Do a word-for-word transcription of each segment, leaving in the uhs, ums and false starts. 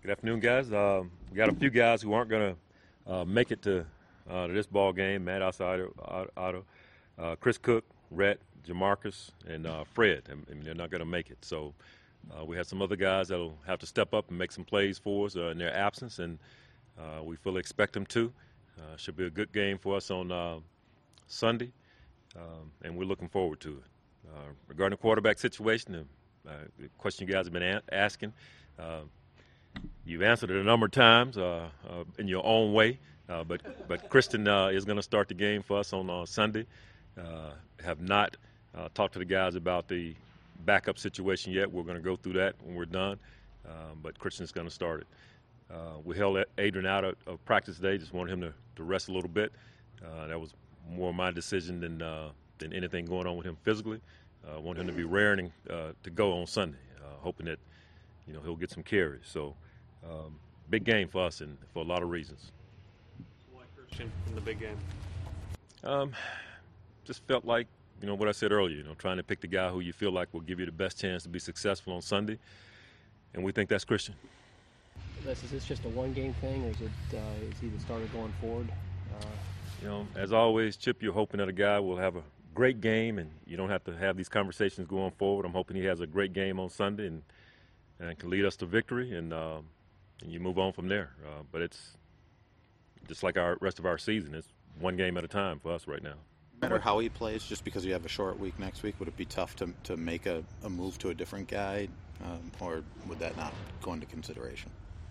Good afternoon, guys. Uh, we got a few guys who aren't going to uh, make it to, uh, to this ball game. Matt Outsider, Otto, uh, Chris Cook, Rhett, Jamarcus, and uh, Fred. I mean, they're not going to make it. So uh, we have some other guys that will have to step up and make some plays for us uh, in their absence, and uh, we fully expect them to. Uh, should be a good game for us on uh, Sunday, um, and we're looking forward to it. Uh, regarding the quarterback situation, uh, the question you guys have been a- asking, uh, you've answered it a number of times uh, uh, in your own way, uh, but but Kristen uh, is going to start the game for us on uh, Sunday. Uh, have not uh, talked to the guys about the backup situation yet. We're going to go through that when we're done, um, but Kristen's going to start it. Uh, we held Adrian out of, of practice today. Just wanted him to, to rest a little bit. Uh, that was more my decision than uh, than anything going on with him physically. I uh, want him to be raring uh, to go on Sunday, uh, hoping that you know he'll get some carries. So um, big game for us and for a lot of reasons. Why Christian in the big game? Um, just felt like you know what I said earlier. You know, trying to pick the guy who you feel like will give you the best chance to be successful on Sunday, and we think that's Christian. This, is this just a one-game thing, or is it uh, is he the starter going forward? Uh, you know, as always, Chip, you're hoping that a guy will have a great game, and you don't have to have these conversations going forward. I'm hoping he has a great game on Sunday and, and can lead us to victory, and, uh, and you move on from there. Uh, but it's just like our rest of our season. It's one game at a time for us right now. No matter how he plays, just because you have a short week next week, would it be tough to to make a, a move to a different guy, um, or would that not go into consideration?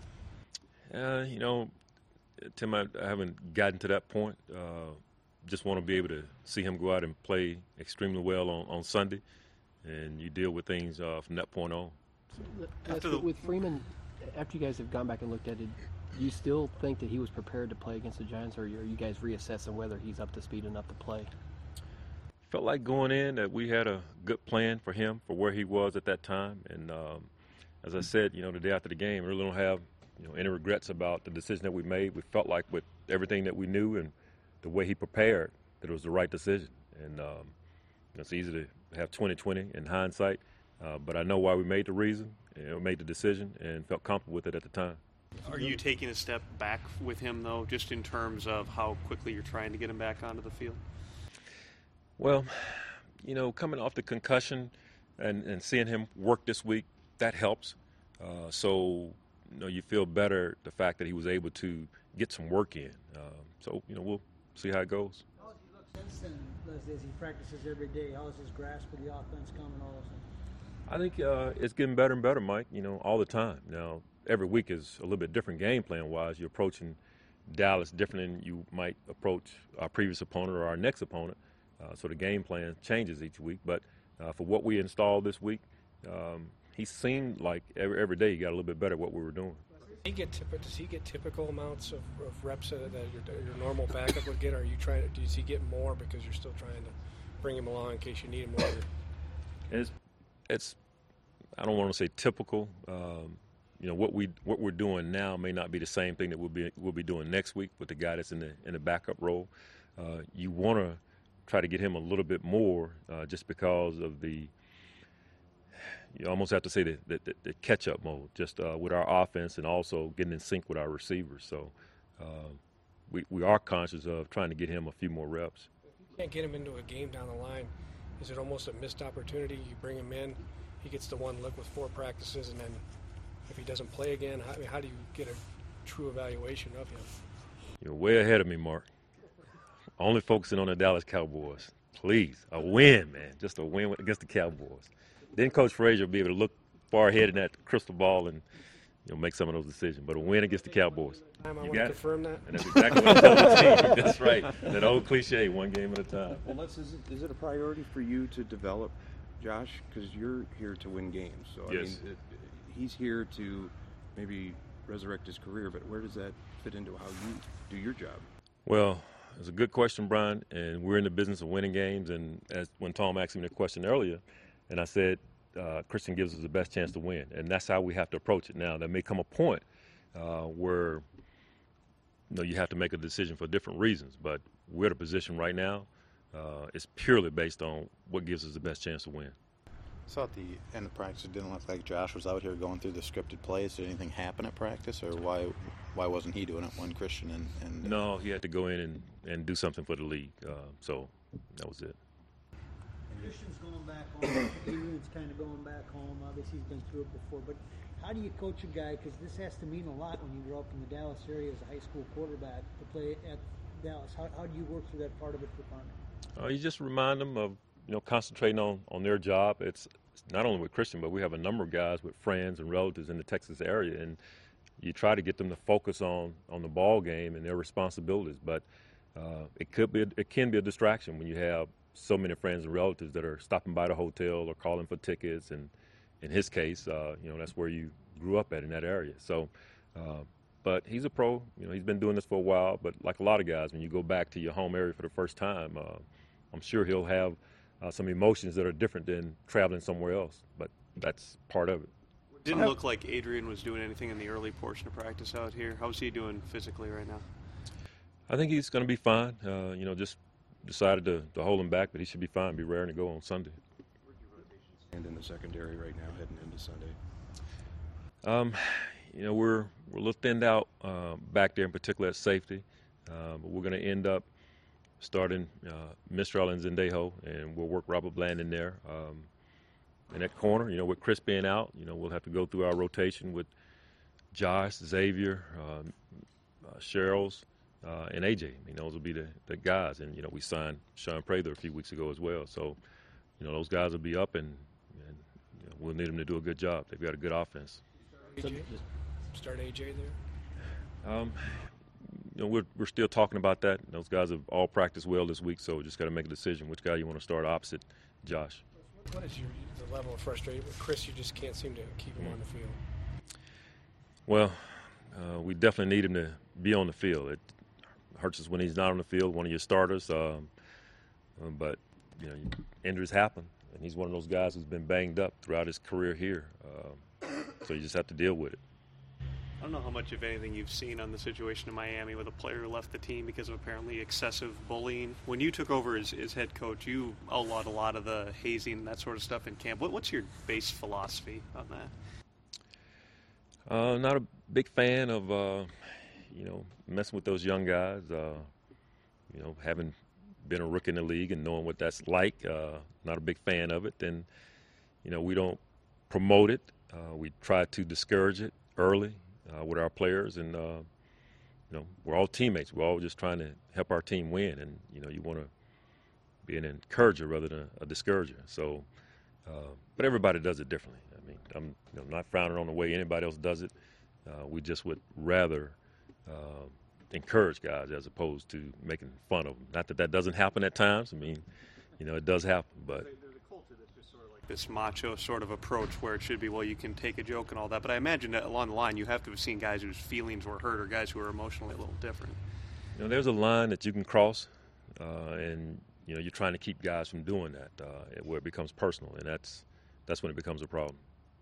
Uh, you know, Tim, I, I haven't gotten to that point. Uh, just want to be able to see him go out and play extremely well on, on Sunday, and you deal with things uh, from that point on. After the, with Freeman, after you guys have gone back and looked at it, do you still think that he was prepared to play against the Giants, or are you guys reassessing whether he's up to speed enough to play? Felt like going in that we had a good plan for him for where he was at that time, and um, as I said, you know, the day after the game, I really don't have you know any regrets about the decision that we made. We felt like with everything that we knew and the way he prepared, that it was the right decision. And um, it's easy to have twenty twenty in hindsight, uh, but I know why we made the reason, you know, made the decision, and felt comfortable with it at the time. Are you taking a step back with him, though, just in terms of how quickly you're trying to get him back onto the field? Well, you know, coming off the concussion and, and seeing him work this week, that helps. Uh, so, you know, you feel better the fact that he was able to get some work in. Um, so, you know, we'll see how it goes. How has he looked since then, Leslie, as he practices every day? How is his grasp of the offense coming, all those things? I think uh, it's getting better and better, Mike, you know, all the time. Now, every week is a little bit different game plan-wise. You're approaching Dallas different than you might approach our previous opponent or our next opponent. Uh, so the game plan changes each week. But uh, for what we installed this week, um, he seemed like every, every day he got a little bit better at what we were doing. He get typ- does he get typical amounts of, of reps that your, your normal backup would get? Or are you trying to, does he get more because you're still trying to bring him along in case you need him later? It's, it's I don't want to say typical. Um, you know what we what we're doing now may not be the same thing that we'll be we'll be doing next week with the guy that's in the in the backup role. Uh, you want to try to get him a little bit more, uh, just because of the. You almost have to say the, the, the catch-up mode, just uh, with our offense and also getting in sync with our receivers. So uh, we, we are conscious of trying to get him a few more reps. If you can't get him into a game down the line, is it almost a missed opportunity? You bring him in, he gets the one look with four practices, and then if he doesn't play again, how, I mean, how do you get a true evaluation of him? You're way ahead of me, Mark. Only focusing on the Dallas Cowboys. Please, a win, man. Just a win against the Cowboys. Then Coach Frazier will be able to look far ahead in that crystal ball and you know make some of those decisions. But a win against the Cowboys. I You want got to confirm it? that. And that's exactly what I'm telling the team. That's right. That old cliche, one game at a time. Well, Les, is it, is it a priority for you to develop Josh? Because you're here to win games. So, I Yes. mean, it, he's here to maybe resurrect his career, but where does that fit into how you do your job? Well, it's a good question, Brian, and we're in the business of winning games. And as when Tom asked me the question earlier, and I said, uh, Christian gives us the best chance to win, and that's how we have to approach it. Now, there may come a point uh, where you know you have to make a decision for different reasons, but we're at a position right now. Uh, it's purely based on what gives us the best chance to win. saw at the end of practice, it didn't look like Josh was out here going through the scripted plays. Did anything happen at practice, or why why wasn't he doing it when Christian and, and No, he had to go in and, and do something for the league. Uh, so that was it. Christian's going back home. Adrian's kind of going back home. Obviously, he's been through it before. But how do you coach a guy? Because this has to mean a lot when you grow up in the Dallas area as a high school quarterback to play at Dallas. How, how do you work through that part of it for Connor? Uh, you just remind them of, you know, concentrating on, on their job. It's, it's not only with Christian, but we have a number of guys with friends and relatives in the Texas area, and you try to get them to focus on, on the ball game and their responsibilities. But uh, it could be a, it can be a distraction when you have so many friends and relatives that are stopping by the hotel or calling for tickets. And in his case, uh, you know, that's where you grew up at, in that area. So, uh, but he's a pro. You know, he's been doing this for a while. But like a lot of guys, when you go back to your home area for the first time, uh, I'm sure he'll have uh, some emotions that are different than traveling somewhere else. But that's part of it. It didn't look like Adrian was doing anything in the early portion of practice out here. How's he doing physically right now? I think he's going to be fine. Uh, you know, just decided to, to hold him back, but he should be fine, be raring to go on Sunday. Where'd your rotation stand in the secondary right now heading into Sunday? Um, you know, we're, we're a little thinned out uh, back there, in particular at safety. Uh, but we're going to end up starting uh, Mistral and Zendejo, and we'll work Robert Bland in there. Um, in that corner, you know, with Chris being out, you know, we'll have to go through our rotation with Josh, Xavier, um, uh, Cheryl's, Uh, and A J. I mean, those will be the, the guys. And, you know, we signed Sean Prather a few weeks ago as well. So, you know, those guys will be up, and, and you know, we'll need them to do a good job. They've got a good offense. A J? Start A J there? Um, you know, we're, we're still talking about that. Those guys have all practiced well this week, so just got to make a decision which guy you want to start opposite Josh. What is your the level of frustration with Chris? You just can't seem to keep him mm-hmm. on the field. Well, uh, we definitely need him to be on the field. It hurts us when he's not on the field, one of your starters. Um, uh, but, you know, injuries happen, and he's one of those guys who's been banged up throughout his career here. Uh, so you just have to deal with it. I don't know how much of anything you've seen on the situation in Miami with a player who left the team because of apparently excessive bullying. When you took over as, as head coach, you outlawed a lot of the hazing and that sort of stuff in camp. What, what's your base philosophy on that? Uh, not a big fan of, uh, you know, messing with those young guys. Uh, you know, having been a rookie in the league and knowing what that's like, uh, not a big fan of it. Then, you know, we don't promote it. Uh, we try to discourage it early. Uh, with our players, and uh, you know, we're all teammates. We're all just trying to help our team win, and you know, you want to be an encourager rather than a discourager. So, uh, but everybody does it differently. I mean, I'm you know, not frowning on the way anybody else does it. Uh, we just would rather uh, encourage guys as opposed to making fun of them. Not that that doesn't happen at times. I mean, you know, it does happen, but. This macho sort of approach where it should be, well, you can take a joke and all that. But I imagine that along the line you have to have seen guys whose feelings were hurt or guys who are emotionally a little different. You know, there's a line that you can cross, uh, and, you know, you're trying to keep guys from doing that uh, where it becomes personal, and that's that's when it becomes a problem.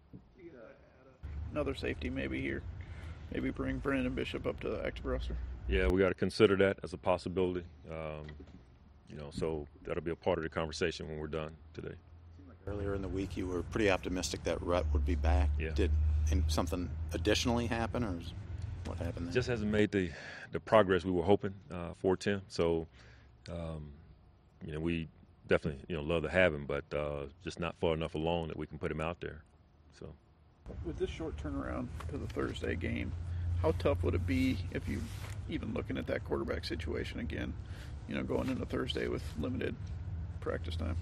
Another safety maybe here. Maybe bring Brandon Bishop up to the active roster. Yeah, we got to consider that as a possibility. Um, you know, so that'll be a part of the conversation when we're done today. Earlier in the week, you were pretty optimistic that Rhett would be back. Yeah. Did something additionally happen, or is, what happened there? Just hasn't made the, the progress we were hoping uh, for Tim. So, um, you know, we definitely, you know, love to have him, but uh, just not far enough along that we can put him out there. So, with this short turnaround to the Thursday game, how tough would it be if you even looking at that quarterback situation again, you know, going into Thursday with limited practice time?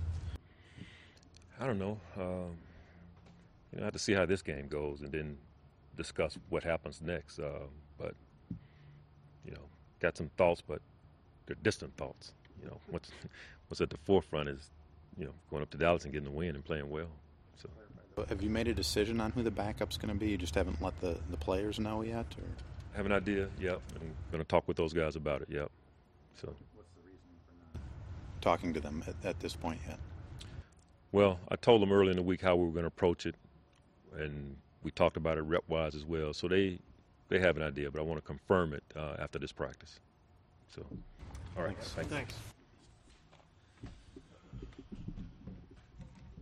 I don't know. Um, you know, I have to see how this game goes and then discuss what happens next. Uh, but, you know, got some thoughts, but they're distant thoughts. You know, what's, what's at the forefront is, you know, going up to Dallas and getting the win and playing well. So, have you made a decision on who the backup's going to be? You just haven't let the, the players know yet? Or? I have an idea, yep. I'm going to talk with those guys about it, yep. So, what's the reason for not talking to them at, at this point yet? Well, I told them early in the week how we were going to approach it, and we talked about it rep-wise as well. So they they have an idea, but I want to confirm it uh, after this practice. So, all right. Thanks. Thanks.